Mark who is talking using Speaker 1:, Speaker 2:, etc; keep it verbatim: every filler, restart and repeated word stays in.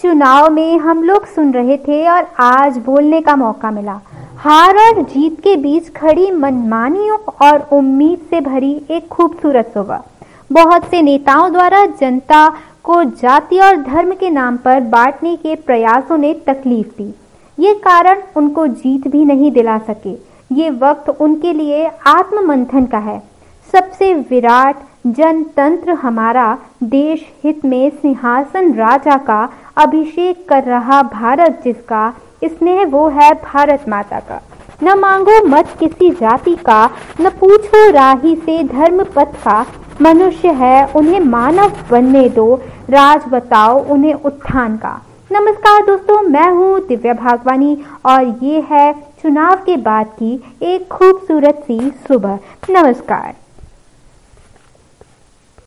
Speaker 1: चुनाव में हम लोग सुन रहे थे और आज बोलने का मौका मिला। हार और जीत के बीच खड़ी मनमानियों और उम्मीद से भरी एक खूबसूरत सुबह। बहुत से नेताओं द्वारा जनता को जाति और धर्म के नाम पर बांटने के प्रयासों ने तकलीफ दी। ये कारण उनको जीत भी नहीं दिला सके। ये वक्त उनके लिए आत्ममंथन का है। सबसे विराट जनतंत्र हमारा देश हित में सिंहासन राजा का अभिषेक कर रहा भारत, जिसका स्नेह वो है भारत माता का। न मांगो मत किसी जाति का, न पूछो राही से धर्म पथ का। मनुष्य है उन्हें मानव बनने दो, राज बताओ उन्हें उत्थान का। नमस्कार दोस्तों, मैं हूँ दिव्या भागवानी और ये है चुनाव के बाद की एक खूबसूरत सी सुबह। नमस्कार।